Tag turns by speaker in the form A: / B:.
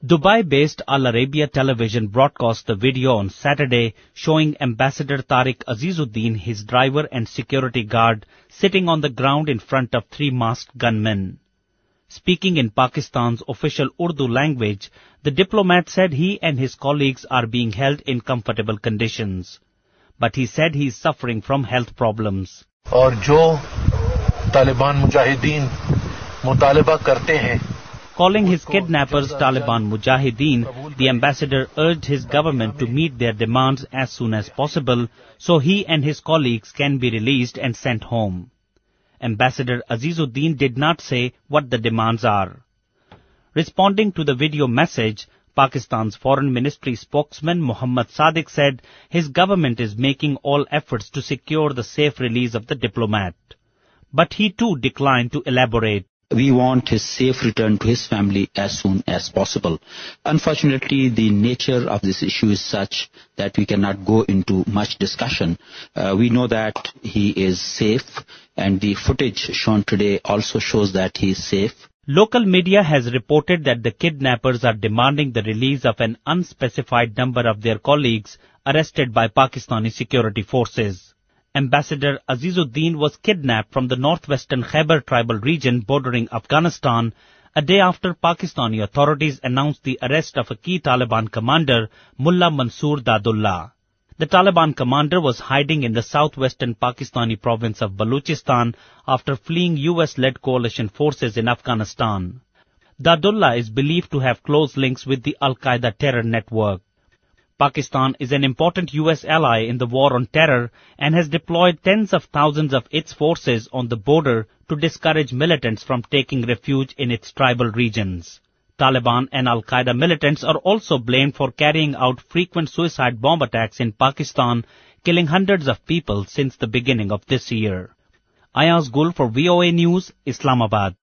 A: Dubai-based Al Arabiya Television broadcast the video on Saturday showing Ambassador Tariq Azizuddin, his driver and security guard, sitting on the ground in front of three masked gunmen. Speaking in Pakistan's official Urdu language, the diplomat said he and his colleagues are being held in comfortable conditions. But he said he is suffering from health problems.
B: और जो तालिबान मुजाहिदीन मुतालिबा करते हैं,
A: calling his kidnappers Taliban Mujahideen, the ambassador urged his government to meet their demands as soon as possible so he and his colleagues can be released and sent home. Ambassador Azizuddin did not say what the demands are. Responding to the video message, Pakistan's Foreign Ministry spokesman Muhammad Sadiq said his government is making all efforts to secure the safe release of the diplomat. But he too declined to elaborate.
C: We want his safe return to his family as soon as possible. Unfortunately, the nature of this issue is such that we cannot go into much discussion. We know that he is safe, and the footage shown today also shows that he is safe.
A: Local media has reported that the kidnappers are demanding the release of an unspecified number of their colleagues arrested by Pakistani security forces. Ambassador Azizuddin was kidnapped from the northwestern Khyber tribal region bordering Afghanistan a day after Pakistani authorities announced the arrest of a key Taliban commander, Mullah Mansoor Dadullah. The Taliban commander was hiding in the southwestern Pakistani province of Balochistan after fleeing US-led coalition forces in Afghanistan. Dadullah is believed to have close links with the Al-Qaeda terror network. Pakistan is an important US ally in the war on terror and has deployed tens of thousands of its forces on the border to discourage militants from taking refuge in its tribal regions. Taliban and Al-Qaeda militants are also blamed for carrying out frequent suicide bomb attacks in Pakistan, killing hundreds of people since the beginning of this year. Ayaz Gul for VOA News, Islamabad.